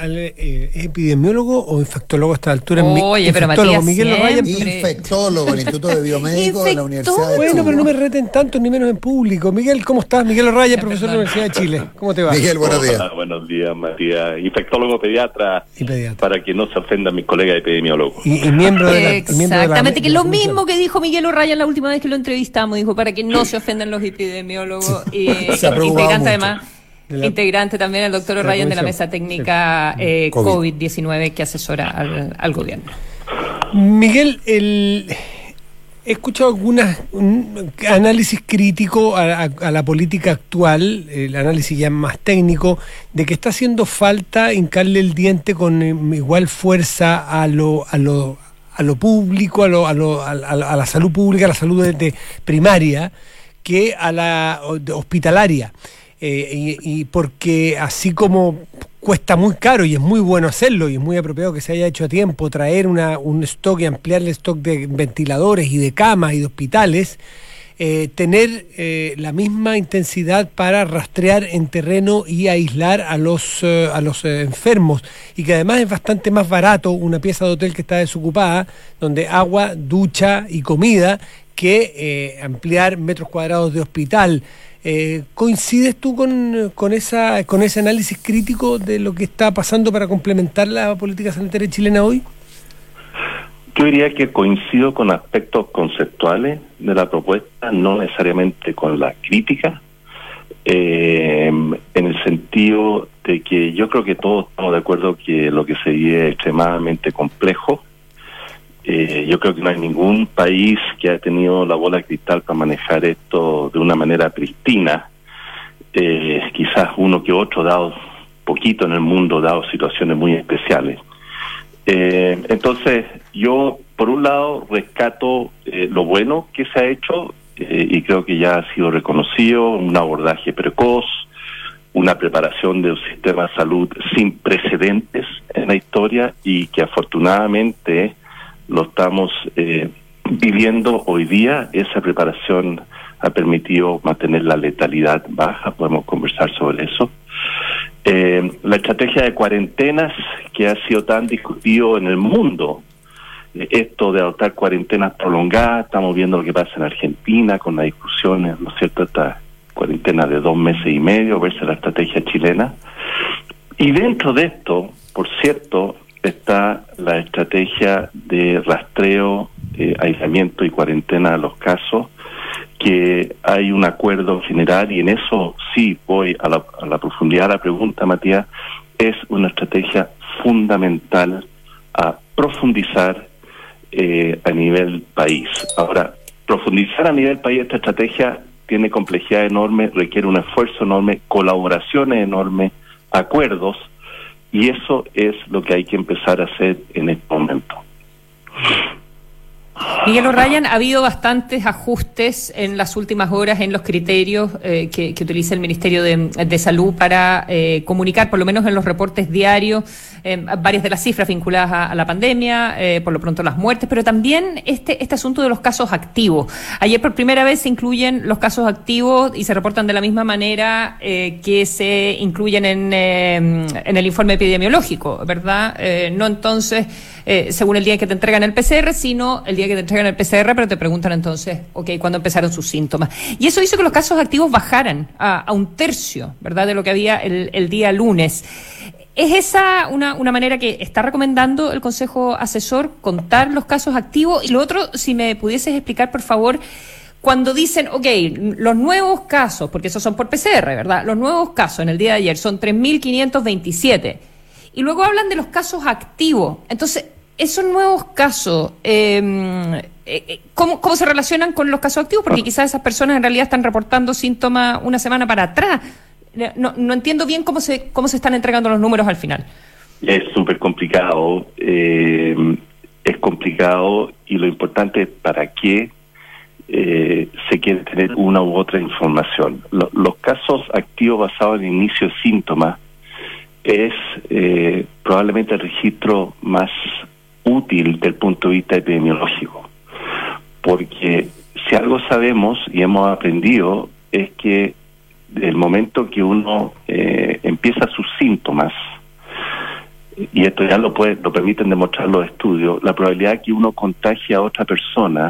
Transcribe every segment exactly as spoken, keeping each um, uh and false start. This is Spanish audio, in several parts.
al, eh, ¿es epidemiólogo o infectólogo a esta altura? Oye, pero Matías Miguel Lorraya. Infectólogo del Instituto de Biomédicos de la Universidad de Bueno, Chile. pero no me reten tanto, ni menos en público. Miguel, ¿cómo estás? Miguel Lorraya, profesor de la Universidad de Chile. ¿Cómo te va? Miguel, buenos días. Hola, buenos días, Matías. Infectólogo pediatra, y pediatra. Para que no se ofendan mis colegas epidemiólogos. Y, y miembro de la... Exactamente, que es lo la mismo que dijo Miguel Lorraya la última vez que lo entrevistamos. Dijo, para que no se ofendan los epidemiólogos. Y integrante además... La, integrante también el doctor O'Ryan de la mesa técnica sí. eh, COVID diecinueve que asesora al, al gobierno. Miguel, el, he escuchado algunas un análisis crítico a, a, a la política actual, el análisis ya más técnico, de que está haciendo falta hincarle el diente con igual fuerza a lo, a lo, a lo público, a, lo, a, lo, a, a la salud pública, a la salud de, de primaria, que a la hospitalaria. Eh, y, y porque así como cuesta muy caro y es muy bueno hacerlo y es muy apropiado que se haya hecho a tiempo, traer una, un stock y ampliar el stock de ventiladores y de camas y de hospitales, eh, tener eh, la misma intensidad para rastrear en terreno y aislar a los, eh, a los eh, enfermos, y que además es bastante más barato una pieza de hotel que está desocupada, donde agua, ducha y comida, que eh, ampliar metros cuadrados de hospital. Eh, ¿Coincides tú con, con, esa, con ese análisis crítico de lo que está pasando para complementar la política sanitaria chilena hoy? Yo diría que coincido con aspectos conceptuales de la propuesta, no necesariamente con la crítica, eh, en el sentido de que yo creo que todos estamos de acuerdo que lo que se vive es extremadamente complejo. Eh, yo creo que no hay ningún país que haya tenido la bola de cristal para manejar esto de una manera pristina. Eh, quizás uno que otro, dado poquito en el mundo, dado situaciones muy especiales. Eh, entonces, yo, por un lado, rescato eh, lo bueno que se ha hecho, eh, y creo que ya ha sido reconocido, un abordaje precoz, una preparación de un sistema de salud sin precedentes en la historia, y que afortunadamente lo estamos eh, viviendo hoy día. Esa preparación ha permitido mantener la letalidad baja, podemos conversar sobre eso. Eh, la estrategia de cuarentenas, que ha sido tan discutido en el mundo, eh, esto de adoptar cuarentenas prolongadas, estamos viendo lo que pasa en Argentina con las discusiones, ¿no es cierto?, esta cuarentena de dos meses y medio versus la estrategia chilena. Y dentro de esto, por cierto, está la estrategia de rastreo, eh, aislamiento y cuarentena de los casos, que hay un acuerdo general, y en eso sí voy a la, a la profundidad de la pregunta, Matías. Es una estrategia fundamental a profundizar eh, a nivel país. Ahora, profundizar a nivel país esta estrategia tiene complejidad enorme, requiere un esfuerzo enorme, colaboraciones enormes, acuerdos, y eso es lo que hay que empezar a hacer en este momento. Miguel O'Ryan, ha habido bastantes ajustes en las últimas horas en los criterios eh, que, que utiliza el Ministerio de, de Salud para eh, comunicar, por lo menos en los reportes diarios, eh, varias de las cifras vinculadas a, a la pandemia, eh, por lo pronto las muertes, pero también este, este asunto de los casos activos. Ayer por primera vez se incluyen los casos activos y se reportan de la misma manera eh, que se incluyen en, eh, en el informe epidemiológico, ¿verdad? Eh, no entonces, eh, según el día en que te entregan el P C R, sino el día que te entregan el P C R, pero te preguntan entonces, ok, ¿cuándo empezaron sus síntomas? Y eso hizo que los casos activos bajaran a, a un tercio, ¿verdad?, de lo que había el, el día lunes. ¿Es esa una, una manera que está recomendando el Consejo Asesor, contar los casos activos? Y lo otro, si me pudieses explicar, por favor, cuando dicen, ok, los nuevos casos, porque esos son por P C R, ¿verdad?, los nuevos casos en el día de ayer son tres mil quinientos veintisiete, y luego hablan de los casos activos. Entonces, esos nuevos casos, eh, eh, ¿cómo, ¿cómo se relacionan con los casos activos? Porque quizás esas personas en realidad están reportando síntomas una semana para atrás. No, no entiendo bien cómo se cómo se están entregando los números al final. Es súper complicado, eh, es complicado, y lo importante es para qué eh, se quiere tener una u otra información. Lo, los casos activos basados en inicio de síntomas es eh, probablemente el registro más útil desde el punto de vista epidemiológico, porque si algo sabemos y hemos aprendido es que del momento que uno eh, empieza sus síntomas, y esto ya lo puede, lo permiten demostrar los estudios, la probabilidad de que uno contagie a otra persona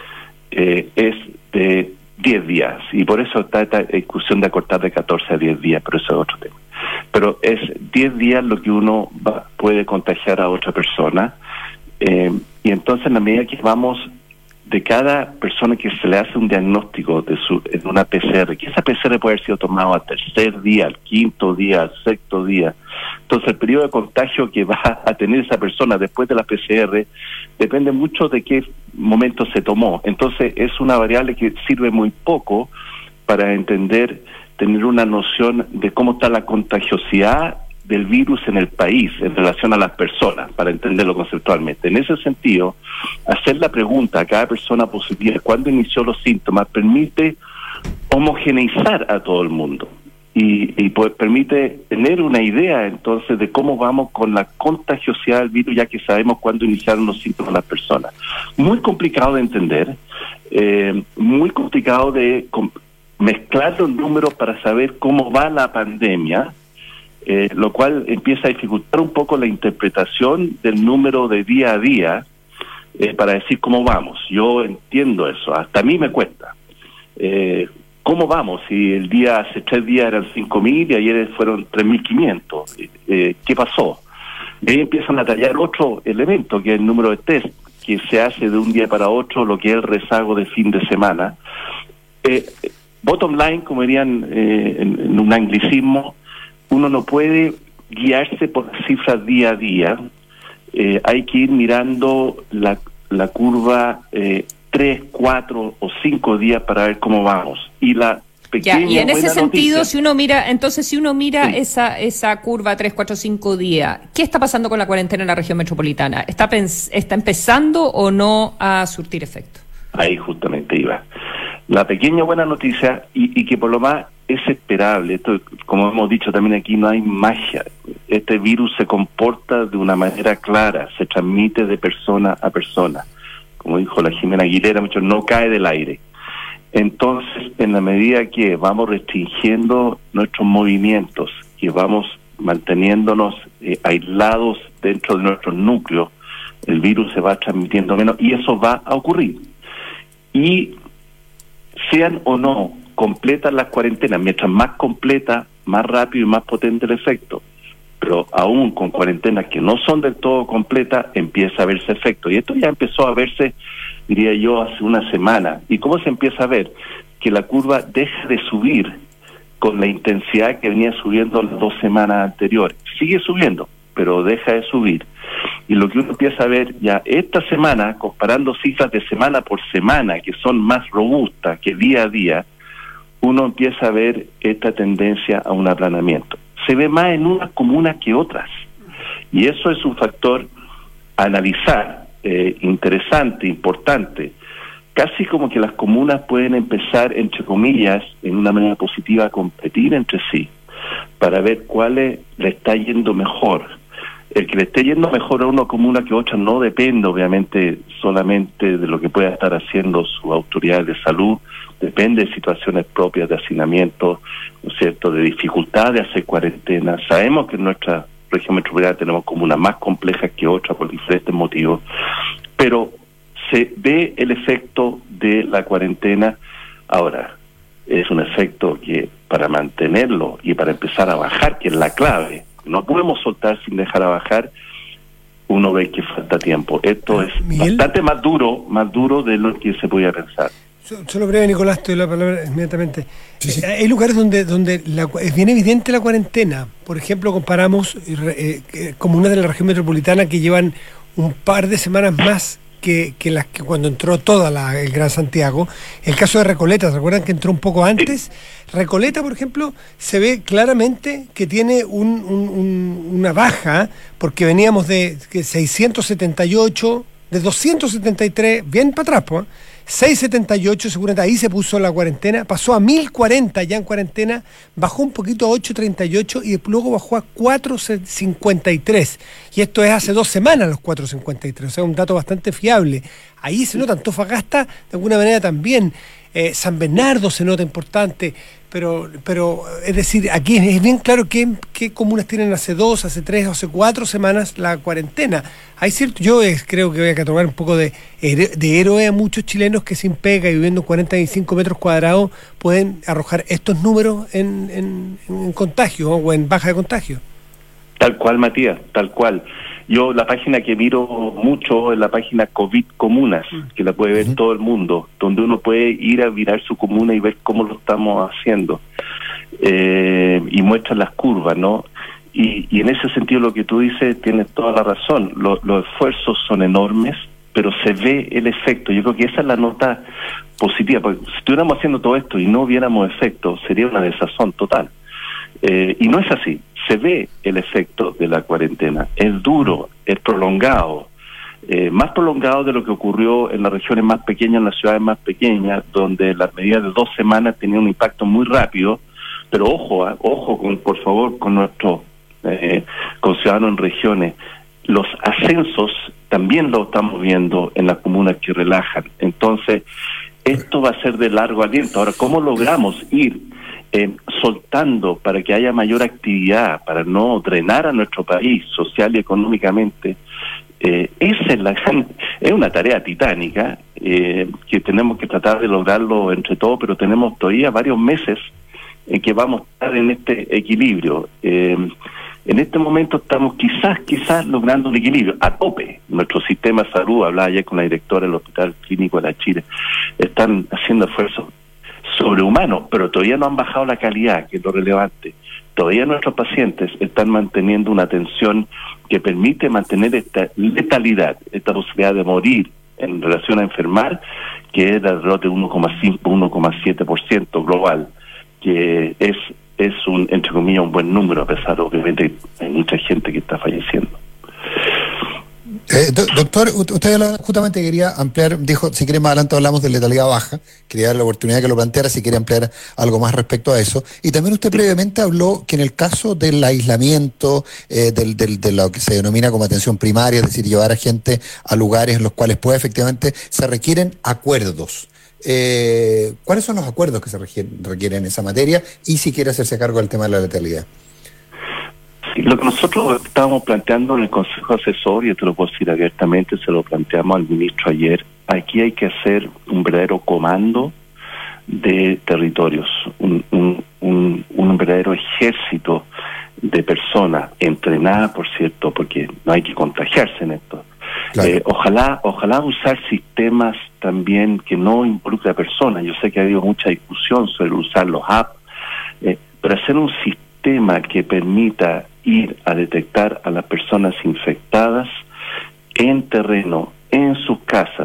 eh, es de diez días, y por eso está esta discusión de acortar de catorce a diez días, pero eso es otro tema. Pero es diez días lo que uno va, puede contagiar a otra persona, eh, y entonces en la medida que vamos, de cada persona que se le hace un diagnóstico de su, en una P C R, que esa P C R puede haber sido tomada al tercer día, al quinto día, al sexto día, entonces el periodo de contagio que va a tener esa persona después de la P C R depende mucho de qué momento se tomó. Entonces es una variable que sirve muy poco para entender, tener una noción de cómo está la contagiosidad del virus en el país en relación a las personas, para entenderlo conceptualmente. En ese sentido, hacer la pregunta a cada persona positiva cuándo inició los síntomas permite homogeneizar a todo el mundo y, y pues, permite tener una idea entonces de cómo vamos con la contagiosidad del virus, ya que sabemos cuándo iniciaron los síntomas las personas. Muy complicado de entender, eh, muy complicado de mezclar los números para saber cómo va la pandemia, Eh, lo cual empieza a dificultar un poco la interpretación del número de día a día eh, para decir cómo vamos. Yo entiendo eso, hasta a mí me cuesta. Eh, ¿Cómo vamos? Si el día hace tres días eran cinco mil y ayer fueron tres mil quinientos. Eh, ¿Qué pasó? Y ahí empiezan a tallar otro elemento, que es el número de test, que se hace de un día para otro, lo que es el rezago de fin de semana. Eh, bottom line, como dirían eh, en, en un anglicismo, uno no puede guiarse por las cifras día a día, eh, hay que ir mirando la, la curva eh, tres, cuatro o cinco días para ver cómo vamos. Y la pequeña ya, y en ese sentido, noticia, si uno mira, entonces si uno mira sí. esa esa curva tres, cuatro, cinco días, ¿qué está pasando con la cuarentena en la región metropolitana? ¿Está, pens- está empezando o no a surtir efecto? Ahí justamente iba. La pequeña buena noticia, y, y que por lo más es esperable, esto, como hemos dicho también aquí, no hay magia. Este virus se comporta de una manera clara, se transmite de persona a persona. Como dijo la Jimena Aguilera, mucho no cae del aire. Entonces, en la medida que vamos restringiendo nuestros movimientos, que vamos manteniéndonos eh, aislados dentro de nuestros núcleos, el virus se va transmitiendo menos, y eso va a ocurrir. Y sean o no completas las cuarentenas, mientras más completa, más rápido y más potente el efecto. Pero aún con cuarentenas que no son del todo completas, empieza a verse efecto. Y esto ya empezó a verse, diría yo, hace una semana. ¿Y cómo se empieza a ver? Que la curva deja de subir con la intensidad que venía subiendo las dos semanas anteriores. Sigue subiendo, pero deja de subir. Y lo que uno empieza a ver ya esta semana, comparando cifras de semana por semana, que son más robustas que día a día, uno empieza a ver esta tendencia a un aplanamiento. Se ve más en unas comunas que otras. Y eso es un factor a analizar, eh, interesante, importante. Casi como que las comunas pueden empezar, entre comillas, en una manera positiva, a competir entre sí, para ver cuál le está yendo mejor. El que le esté yendo mejor a una comuna que a otra no depende, obviamente, solamente de lo que pueda estar haciendo su autoridad de salud, depende de situaciones propias de hacinamiento, ¿no es cierto?, de dificultad de hacer cuarentena. Sabemos que en nuestra región metropolitana tenemos comunas más complejas que otras por diferentes motivos, pero se ve el efecto de la cuarentena. Ahora, es un efecto que para mantenerlo y para empezar a bajar, que es la clave, no podemos soltar sin dejar a bajar, uno ve que falta tiempo. Esto es Miguel, bastante más duro, más duro de lo que se podía pensar. Solo breve, Nicolás, te doy la palabra inmediatamente. Sí, sí. Eh, hay lugares donde donde la, es bien evidente la cuarentena. Por ejemplo, comparamos eh, eh, comunas de la región metropolitana que llevan un par de semanas más que, que las que cuando entró toda la, el Gran Santiago. El caso de Recoleta, ¿se acuerdan que entró un poco antes? Recoleta, por ejemplo, se ve claramente que tiene un, un, un, una baja, porque veníamos de seiscientos setenta y ocho, de doscientos setenta y tres, bien para atrás, pues, seiscientos setenta y ocho, seguramente ahí se puso la cuarentena, pasó a mil cuarenta ya en cuarentena, bajó un poquito a ochocientos treinta y ocho y luego bajó a cuatrocientos cincuenta y tres. Y esto es hace dos semanas los cuatrocientos cincuenta y tres, o sea, un dato bastante fiable. Ahí se nota, Antofagasta de alguna manera también, eh, San Bernardo se nota importante, pero, pero es decir, aquí es, es bien claro qué, qué comunas tienen hace dos, hace tres, hace cuatro semanas la cuarentena. Hay cierto, yo es, creo que voy a catalogar un poco de, de héroe a muchos chilenos que sin pega y viviendo cuarenta y cinco metros cuadrados pueden arrojar estos números en, en, en contagio o en baja de contagio. Tal cual, Matías, tal cual. Yo la página que miro mucho es la página COVID Comunas, que la puede ver uh-huh. todo el mundo, donde uno puede ir a mirar su comuna y ver cómo lo estamos haciendo. Eh, y muestran las curvas, ¿no? Y, y en ese sentido lo que tú dices tienes toda la razón. Lo, los esfuerzos son enormes, pero se ve el efecto. Yo creo que esa es la nota positiva, porque si estuviéramos haciendo todo esto y no viéramos efecto, sería una desazón total. Eh, y no es así. Se ve el efecto de la cuarentena. Es duro, es prolongado, eh, más prolongado de lo que ocurrió en las regiones más pequeñas, en las ciudades más pequeñas, donde las medidas de dos semanas tenían un impacto muy rápido. Pero ojo, eh, ojo, con, por favor, con nuestros eh, conciudadanos en regiones. Los ascensos también lo estamos viendo en las comunas que relajan. Entonces, esto va a ser de largo aliento. Ahora, ¿cómo logramos ir Eh, soltando para que haya mayor actividad, para no drenar a nuestro país social y económicamente? Eh, esa es la gran, es una tarea titánica eh, que tenemos que tratar de lograrlo entre todos, pero tenemos todavía varios meses en que vamos a estar en este equilibrio. Eh, en este momento estamos quizás, quizás logrando un equilibrio a tope. Nuestro sistema de salud, hablaba ayer con la directora del Hospital Clínico de la Chile, están haciendo esfuerzos sobrehumanos, pero todavía no han bajado la calidad, que es lo relevante. Todavía nuestros pacientes están manteniendo una atención que permite mantener esta letalidad, esta posibilidad de morir en relación a enfermar, que es alrededor de uno coma cinco, uno coma siete por ciento global, que es, es un, entre comillas, un buen número, a pesar de obviamente hay mucha gente que está falleciendo. Eh, do, doctor, usted justamente quería ampliar, dijo, si quiere más adelante hablamos de letalidad baja, quería dar la oportunidad que lo planteara, si quiere ampliar algo más respecto a eso. Y también usted previamente habló que en el caso del aislamiento, eh, del, del, de lo que se denomina como atención primaria, es decir, llevar a gente a lugares en los cuales puede efectivamente, se requieren acuerdos. Eh, ¿Cuáles son los acuerdos que se requieren, requieren en esa materia? Y si quiere hacerse cargo del tema de la letalidad. Sí, lo que nosotros estábamos planteando en el Consejo Asesor, y yo te lo puedo decir abiertamente, se lo planteamos al ministro ayer, aquí hay que hacer un verdadero comando de territorios, un, un, un, un verdadero ejército de personas entrenadas, por cierto, porque no hay que contagiarse en esto. Claro. Eh, ojalá, ojalá usar sistemas también que no involucre a personas. Yo sé que ha habido mucha discusión sobre usar los apps, eh, pero hacer un sistema que permita ir a detectar a las personas infectadas en terreno, en sus casas,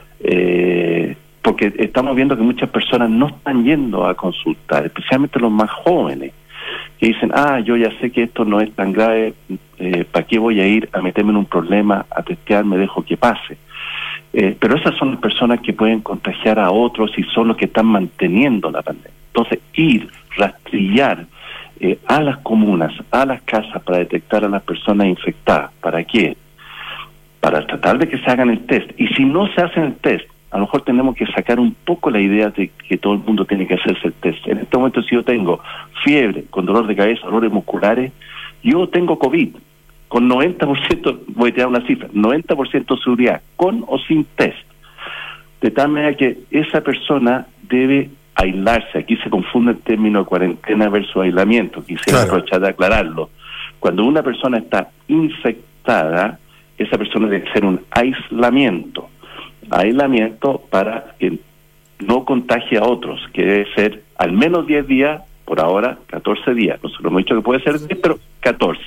eh, porque estamos viendo que muchas personas no están yendo a consultar, especialmente los más jóvenes, que dicen, ah, yo ya sé que esto no es tan grave, eh, ¿para qué voy a ir a meterme en un problema, a testearme, dejo que pase? Eh, pero esas son las personas que pueden contagiar a otros y son los que están manteniendo la pandemia. Entonces, ir, rastrillar eh, a las comunas, a las casas para detectar a las personas infectadas. ¿Para qué? Para tratar de que se hagan el test. Y si no se hacen el test, a lo mejor tenemos que sacar un poco la idea de que todo el mundo tiene que hacerse el test. En este momento, si yo tengo fiebre, con dolor de cabeza, dolores musculares, yo tengo COVID, con noventa por ciento, voy a tirar una cifra, noventa por ciento de seguridad, con o sin test. De tal manera que esa persona debe aislarse. Aquí se confunde el término de cuarentena versus aislamiento. Quisiera claro. aprovechar de aclararlo. Cuando una persona está infectada, esa persona debe hacer un aislamiento. Aislamiento para que no contagie a otros, que debe ser al menos diez días, por ahora catorce días. Nosotros hemos dicho que puede ser diez, pero catorce.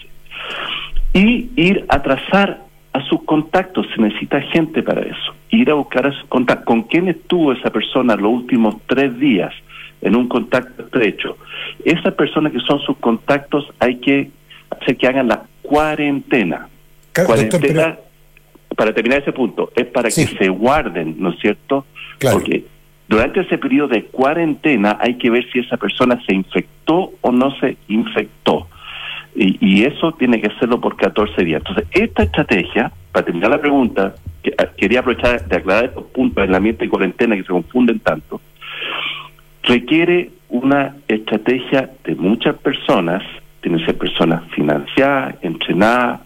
Y ir a trazar a sus contactos, se necesita gente para eso. Ir a buscar a sus contactos. ¿Con quién estuvo esa persona los últimos tres días en un contacto estrecho? Esas personas que son sus contactos hay que hacer que hagan la cuarentena. Claro, cuarentena, doctor, pero... para terminar ese punto, es para sí. que se guarden, ¿no es cierto? Claro. Porque durante ese periodo de cuarentena hay que ver si esa persona se infectó o no se infectó. Y, y eso tiene que hacerlo por catorce días. Entonces, esta estrategia, para terminar la pregunta, que, quería aprovechar de aclarar estos puntos de aislamiento y cuarentena que se confunden tanto, requiere un una estrategia de muchas personas, tienen que ser personas financiadas, entrenadas,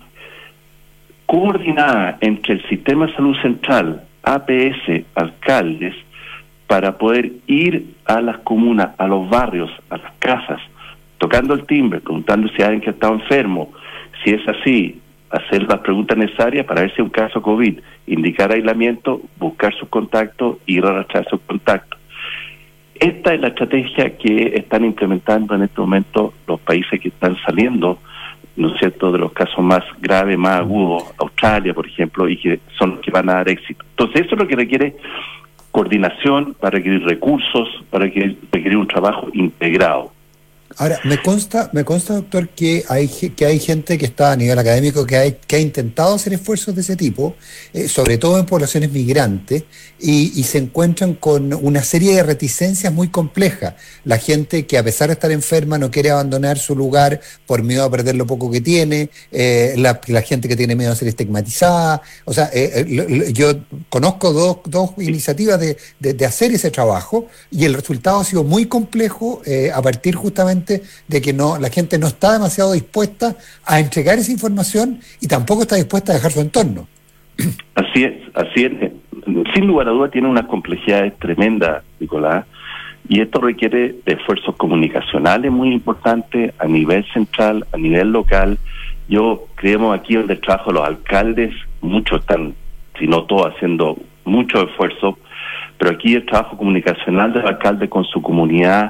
coordinadas entre el Sistema de Salud Central, A P S, alcaldes, para poder ir a las comunas, a los barrios, a las casas, tocando el timbre, preguntando si alguien que ha estado enfermo. Si es así, hacer las preguntas necesarias para ver si es un caso COVID, indicar aislamiento, buscar sus contactos y arrastrar sus contactos. Esta es la estrategia que están implementando en este momento los países que están saliendo, ¿no es cierto?, de los casos más graves, más agudos, Australia, por ejemplo, y que son los que van a dar éxito. Entonces, eso es lo que requiere coordinación, va a requerir recursos, va a requerir, requerir un trabajo integrado. Ahora, me consta, me consta, doctor, que hay que hay gente que está a nivel académico que, hay, que ha intentado hacer esfuerzos de ese tipo, eh, sobre todo en poblaciones migrantes, y, y se encuentran con una serie de reticencias muy complejas. La gente que, a pesar de estar enferma, no quiere abandonar su lugar por miedo a perder lo poco que tiene, eh, la, la gente que tiene miedo a ser estigmatizada. O sea, eh, eh, yo conozco dos, dos iniciativas de, de, de hacer ese trabajo, y el resultado ha sido muy complejo, eh, a partir justamente de que no la gente no está demasiado dispuesta a entregar esa información y tampoco está dispuesta a dejar su entorno. Así es, así es. Sin lugar a dudas tiene unas complejidades tremendas, Nicolás, y esto requiere de esfuerzos comunicacionales muy importantes a nivel central, a nivel local. Yo creemos aquí en el trabajo de los alcaldes, muchos están, si no todos, haciendo mucho esfuerzo, pero aquí el trabajo comunicacional del alcalde con su comunidad,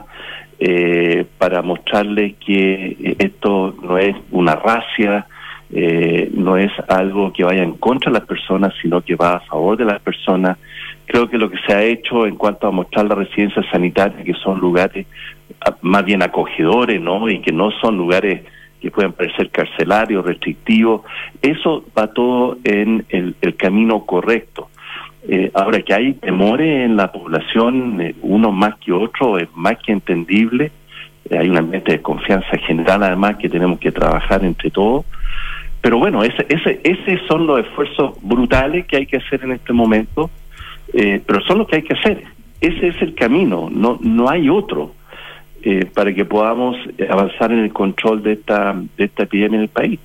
Eh, para mostrarles que esto no es una racia, eh, no es algo que vaya en contra de las personas, sino que va a favor de las personas. Creo que lo que se ha hecho en cuanto a mostrar las residencias sanitarias, que son lugares más bien acogedores, ¿no?, y que no son lugares que puedan parecer carcelarios, restrictivos, eso va todo en el, el camino correcto. Eh, ahora, que hay temores en la población, eh, unos más que otros, es más que entendible. Eh, hay un ambiente de confianza general, además, que tenemos que trabajar entre todos. Pero bueno, ese, ese, ese son los esfuerzos brutales que hay que hacer en este momento, eh, pero son los que hay que hacer. Ese es el camino, no, no hay otro, eh, para que podamos avanzar en el control de esta, de esta epidemia en el país.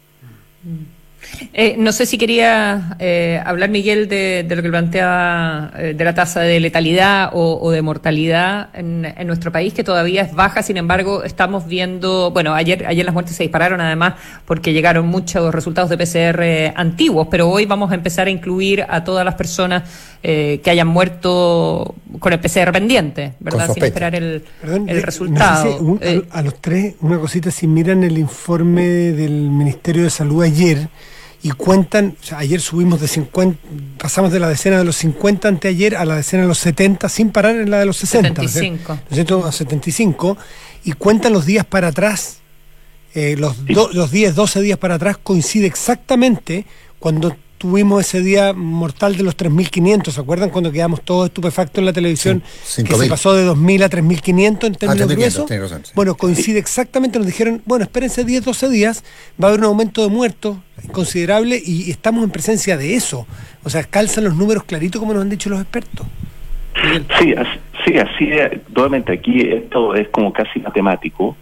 Eh, no sé si quería eh, hablar, Miguel, de, de lo que planteaba, eh, de la tasa de letalidad o, o de mortalidad en, en nuestro país, que todavía es baja. Sin embargo, estamos viendo, bueno, ayer ayer las muertes se dispararon, además, porque llegaron muchos resultados de P C R antiguos, pero hoy vamos a empezar a incluir a todas las personas eh, que hayan muerto con el P C R pendiente, ¿verdad? Sin esperar el, Perdón, el eh, resultado. No sé si, un, eh, a, a los tres, una cosita, si miran el informe del Ministerio de Salud ayer, y cuentan, o sea, ayer subimos de cincuenta, pasamos de la decena de los cincuenta anteayer a la decena de los setenta, sin parar en la de los sesenta. setenta y cinco. ¿No es cierto? A setenta y cinco, y cuentan los días para atrás, eh, los, do, los diez, doce días para atrás, coincide exactamente cuando tuvimos ese día mortal de los tres mil quinientos. ¿Se acuerdan cuando quedamos todos estupefactos en la televisión? Sí, que se pasó de dos mil a tres mil quinientos en términos ah, gruesos. Razón, sí. Bueno, coincide exactamente, nos dijeron, bueno, espérense diez, doce días, va a haber un aumento de muertos considerable y estamos en presencia de eso. O sea, calzan los números clarito como nos han dicho los expertos. Sí, así, sí, así es. Nuevamente aquí esto es como casi matemático.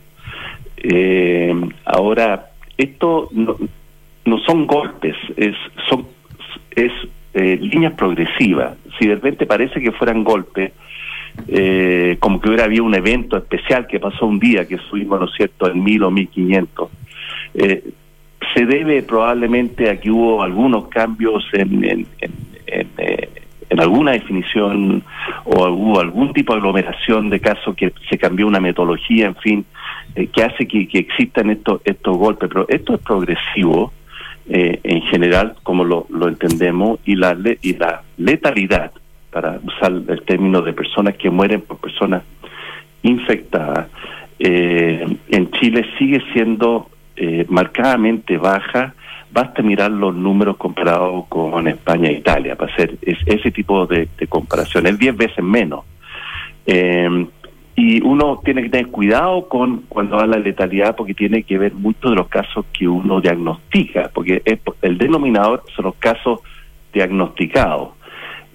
Eh, ahora, esto no, no son golpes, es son es eh, líneas progresivas. Si de repente parece que fueran golpes, eh, como que hubiera habido un evento especial que pasó un día, que subimos, ¿no es cierto?, en mil o mil quinientos, eh, se debe probablemente a que hubo algunos cambios en, en, en, en, eh, en alguna definición, o hubo algún tipo de aglomeración de casos, que se cambió una metodología, en fin, eh, que hace que, que existan estos estos golpes. Pero esto es progresivo, eh, en general, como lo, lo entendemos, y la, le, y la letalidad, para usar el término de personas que mueren por personas infectadas, eh, en Chile sigue siendo eh, marcadamente baja. Basta mirar los números comparados con España e Italia para hacer es, ese tipo de, de comparación. Es diez veces menos. Eh, y uno tiene que tener cuidado con cuando habla de letalidad, porque tiene que ver mucho de los casos que uno diagnostica, porque es, el denominador son los casos diagnosticados.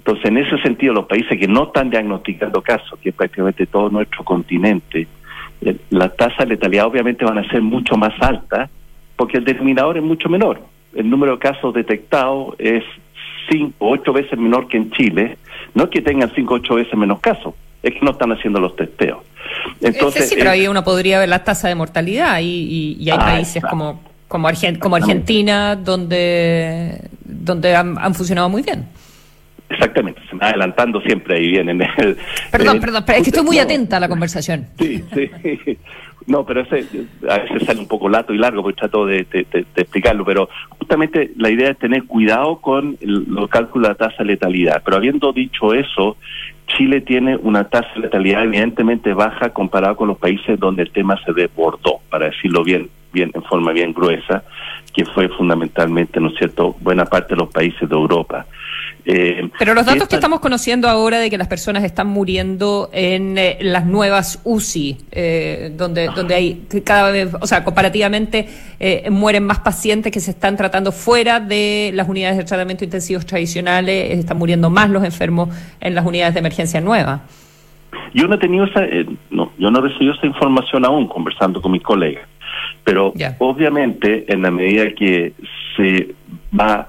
Entonces, en ese sentido, los países que no están diagnosticando casos, que es prácticamente todo nuestro continente, eh, la tasa de letalidad obviamente van a ser mucho más alta, porque el denominador es mucho menor. El número de casos detectados es cinco, ocho veces menor que en Chile. No es que tengan cinco, ocho veces menos casos, es que no están haciendo los testeos. Entonces, sí, sí, pero ahí uno podría ver la tasa de mortalidad y, y, y hay ah, países exacto. como como, Argent, como Argentina donde donde han, han funcionado muy bien. Exactamente, se me va adelantando siempre ahí bien en el... Perdón, eh, perdón, pero es que estoy muy no, atenta a la conversación. Sí, sí. No, pero ese a veces sale un poco lato y largo porque trato de, de, de, de explicarlo, pero justamente la idea es tener cuidado con el, los cálculos de la tasa de letalidad. Pero habiendo dicho eso, Chile tiene una tasa de letalidad evidentemente baja comparado con los países donde el tema se desbordó, para decirlo bien, bien en forma bien gruesa, que fue fundamentalmente, ¿no es cierto?, buena parte de los países de Europa. Eh, Pero los datos esta... que estamos conociendo ahora de que las personas están muriendo en eh, las nuevas U C I, eh, donde donde hay cada vez, o sea, comparativamente eh, mueren más pacientes que se están tratando fuera de las unidades de tratamiento intensivos tradicionales, eh, están muriendo más los enfermos en las unidades de emergencia nuevas. Yo no he tenido esa, eh, no, yo no he recibido esa información aún, conversando con mis colegas, pero yeah. obviamente en la medida que se va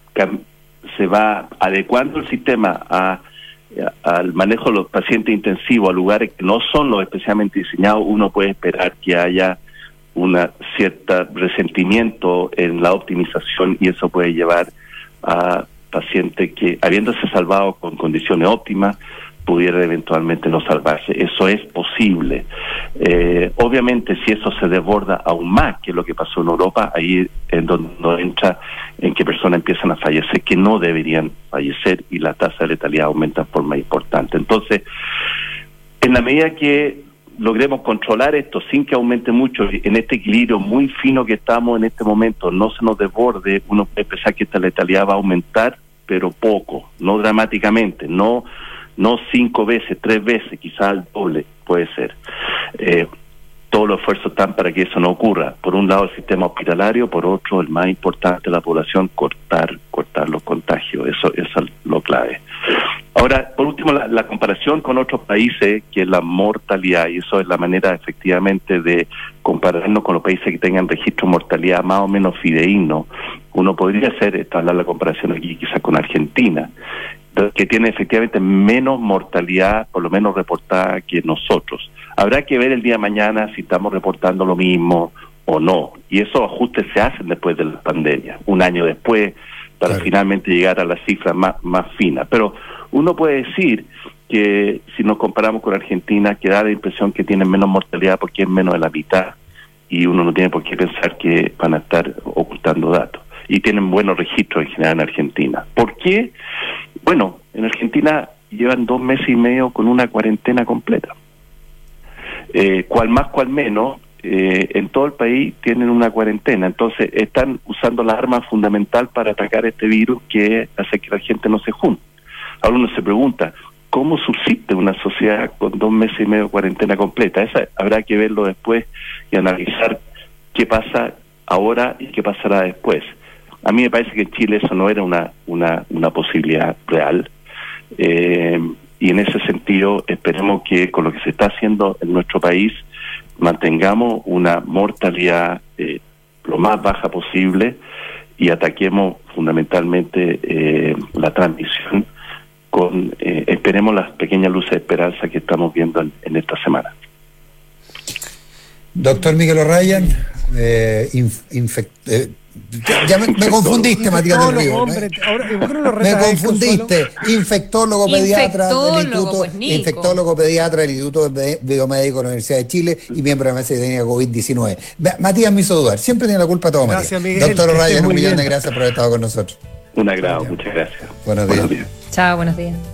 se va adecuando el sistema a, a, al manejo de los pacientes intensivos a lugares que no son los especialmente diseñados, uno puede esperar que haya una cierta resentimiento en la optimización y eso puede llevar a pacientes que, habiéndose salvado con condiciones óptimas, pudiera eventualmente no salvarse. Eso es posible. Eh, obviamente, si eso se desborda aún más, que es lo que pasó en Europa, ahí es donde entra en que personas empiezan a fallecer que no deberían fallecer y la tasa de letalidad aumenta en forma importante. Entonces, en la medida que logremos controlar esto sin que aumente mucho, en este equilibrio muy fino que estamos en este momento, no se nos desborde, uno puede pensar que esta letalidad va a aumentar, pero poco, no dramáticamente, no no cinco veces, tres veces, quizás el doble puede ser. Eh, todos los esfuerzos están para que eso no ocurra. Por un lado el sistema hospitalario, por otro, el más importante de la población, cortar cortar los contagios. Eso, eso es lo clave. Ahora, por último, la, la comparación con otros países, que es la mortalidad, y eso es la manera efectivamente de compararnos con los países que tengan registro de mortalidad más o menos fidedigno. Uno podría hacer, hablar la comparación aquí quizás con Argentina, que tiene efectivamente menos mortalidad, por lo menos reportada, que nosotros. Habrá que ver el día de mañana si estamos reportando lo mismo o no. Y esos ajustes se hacen después de la pandemia, un año después, para claro. finalmente llegar a las cifras más, más finas. Pero uno puede decir que si nos comparamos con Argentina, que da la impresión que tienen menos mortalidad porque es menos de la mitad, y uno no tiene por qué pensar que van a estar ocultando datos. Y tienen buenos registros en general en Argentina. ¿Por qué? Bueno, en Argentina llevan dos meses y medio con una cuarentena completa. Eh, cual más, cual menos, eh, en todo el país tienen una cuarentena. Entonces están usando la arma fundamental para atacar este virus, que hace que la gente no se junte. Ahora uno se pregunta, ¿cómo subsiste una sociedad con dos meses y medio de cuarentena completa? Esa habrá que verlo después y analizar qué pasa ahora y qué pasará después. A mí me parece que en Chile eso no era una una, una posibilidad real, eh, y en ese sentido esperemos que con lo que se está haciendo en nuestro país mantengamos una mortalidad eh, lo más baja posible y ataquemos fundamentalmente eh, la transmisión con, eh, esperemos las pequeñas luces de esperanza que estamos viendo en, en esta semana. Doctor Miguel O'Ryan, eh, inf, infect, eh, ya, ya me, me confundiste, Matías del Río. Hombre, ahora, no me confundiste. Infectólogo, pediatra infectólogo, del Instituto, pues, infectólogo, pediatra del Instituto Biomédico de la Universidad de Chile y miembro de la mesa que tenía COVID diecinueve. Matías me hizo dudar. Siempre tiene la culpa todo, gracias, Matías. Miguel, Doctor O'Ryan, un millón bien. de gracias por haber estado con nosotros. Un agrado, muchas gracias. Buenos días. Buenos días. Chao, buenos días.